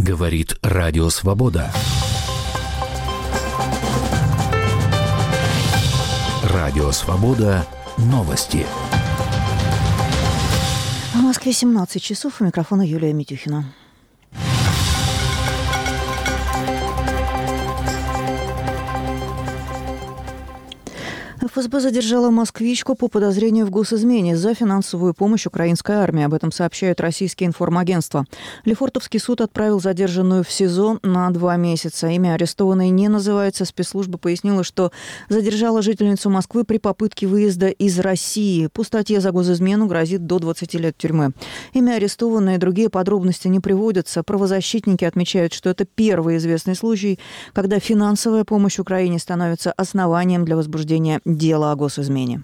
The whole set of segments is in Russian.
Говорит Радио Свобода. Радио Свобода. Новости. В Москве 17 часов. У микрофона Юлия Митюхина. ФСБ задержала москвичку по подозрению в госизмене за финансовую помощь украинской армии. Об этом сообщают российские информагентства. Лефортовский суд отправил задержанную в СИЗО на 2 месяца. Имя арестованной не называется. Спецслужба пояснила, что задержала жительницу Москвы при попытке выезда из России. По статье за госизмену грозит до 20 лет тюрьмы. Имя арестованной и другие подробности не приводятся. Правозащитники отмечают, что это первый известный случай, когда финансовая помощь Украине становится основанием для возбуждения дела о госизмене.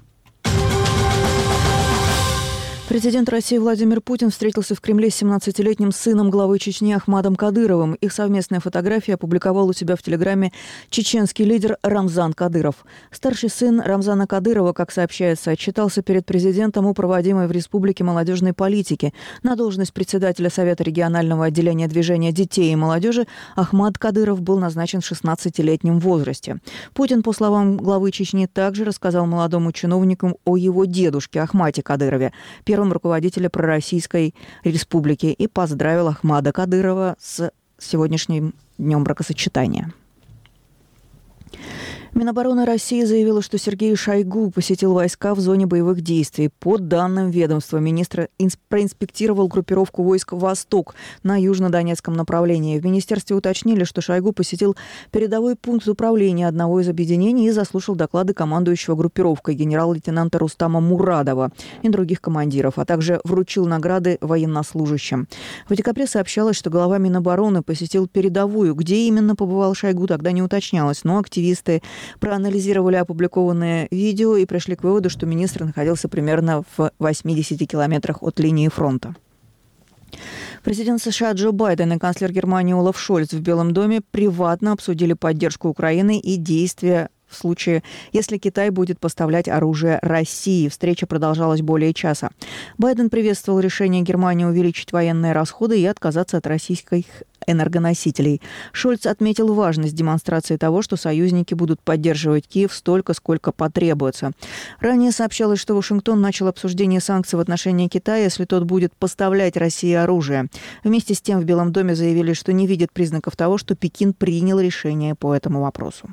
Президент России Владимир Путин встретился в Кремле с 17-летним сыном главы Чечни Ахмадом Кадыровым. Их совместная фотография опубликовал у себя в Телеграме чеченский лидер Рамзан Кадыров. Старший сын Рамзана Кадырова, как сообщается, отчитался перед президентом о проводимой в республике молодежной политике. На должность председателя Совета регионального отделения движения детей и молодежи Ахмад Кадыров был назначен в 16-летнем возрасте. Путин, по словам главы Чечни, также рассказал молодому чиновнику о его дедушке Ахмате Кадырове, первом руководителе пророссийской республики, и поздравил Ахмада Кадырова с сегодняшним днем бракосочетания. Минобороны России заявила, что Сергей Шойгу посетил войска в зоне боевых действий. По данным ведомства, министр проинспектировал группировку войск «Восток» на южнодонецком направлении. В министерстве уточнили, что Шойгу посетил передовой пункт управления одного из объединений и заслушал доклады командующего группировкой генерал-лейтенанта Рустама Мурадова и других командиров, а также вручил награды военнослужащим. В декабре сообщалось, что глава Минобороны посетил передовую. Где именно побывал Шойгу, тогда не уточнялось, но активисты проанализировали опубликованное видео и пришли к выводу, что министр находился примерно в 80 километрах от линии фронта. Президент США Джо Байден и канцлер Германии Олаф Шольц в Белом доме приватно обсудили поддержку Украины и действия в случае, если Китай будет поставлять оружие России. Встреча продолжалась более часа. Байден приветствовал решение Германии увеличить военные расходы и отказаться от российских энергоносителей. Шольц отметил важность демонстрации того, что союзники будут поддерживать Киев столько, сколько потребуется. Ранее сообщалось, что Вашингтон начал обсуждение санкций в отношении Китая, если тот будет поставлять России оружие. Вместе с тем в Белом доме заявили, что не видят признаков того, что Пекин принял решение по этому вопросу.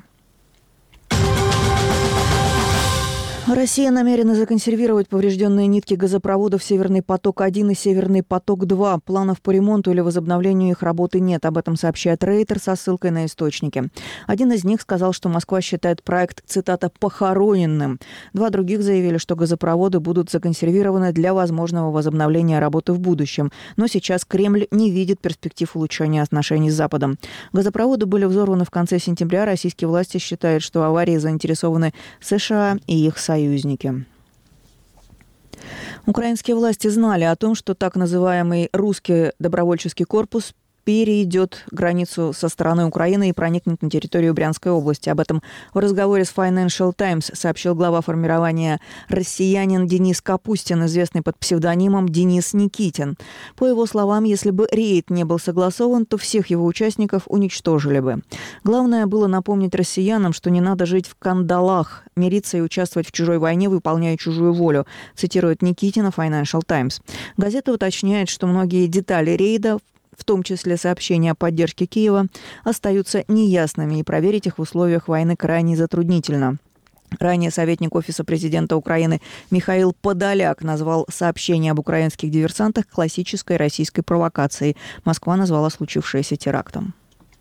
Россия намерена законсервировать поврежденные нитки газопроводов «Северный поток-1» и «Северный поток-2». Планов по ремонту или возобновлению их работы нет. Об этом сообщает Рейтер со ссылкой на источники. Один из них сказал, что Москва считает проект, цитата, «похороненным». 2 других заявили, что газопроводы будут законсервированы для возможного возобновления работы в будущем. Но сейчас Кремль не видит перспектив улучшения отношений с Западом. Газопроводы были взорваны в конце сентября. Российские власти считают, что в аварии заинтересованы США и их союзники. Украинские власти знали о том, что так называемый русский добровольческий корпус перейдет границу со стороны Украины и проникнет на территорию Брянской области. Об этом в разговоре с Financial Times сообщил глава формирования россиянин Денис Капустин, известный под псевдонимом Денис Никитин. По его словам, если бы рейд не был согласован, то всех его участников уничтожили бы. Главное было напомнить россиянам, что не надо жить в кандалах, мириться и участвовать в чужой войне, выполняя чужую волю, цитирует Никитина Financial Times. Газета уточняет, что многие детали рейда, в том числе сообщения о поддержке Киева, остаются неясными, и проверить их в условиях войны крайне затруднительно. Ранее советник Офиса президента Украины Михаил Подоляк назвал сообщение об украинских диверсантах классической российской провокацией. Москва назвала случившееся терактом.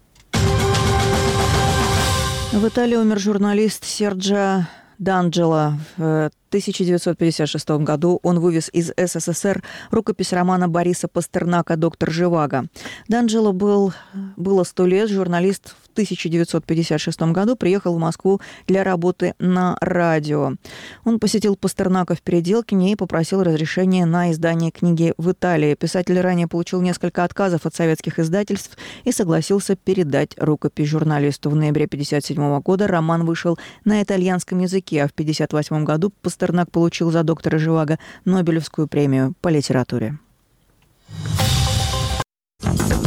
В Италии умер журналист Серджио Д'Анджело. В 1956 году он вывез из СССР рукопись романа Бориса Пастернака «Доктор Живаго». Д'Анджело было 100 лет. Журналист в 1956 году приехал в Москву для работы на радио. Он посетил Пастернака в Переделкине и попросил разрешения на издание книги в Италии. Писатель ранее получил несколько отказов от советских издательств и согласился передать рукопись журналисту. В ноябре 1957 года роман вышел на итальянском языке, а в 1958 году Пастернак получил за «Доктора Живаго» Нобелевскую премию по литературе.